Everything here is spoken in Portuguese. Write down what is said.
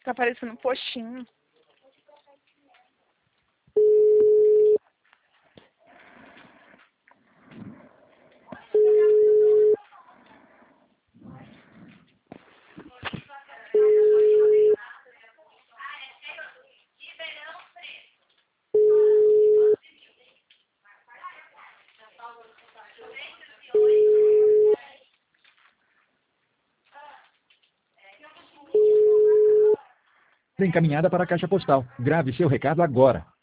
Tá parecendo um postinho. Encaminhada para a caixa postal. Grave seu recado agora.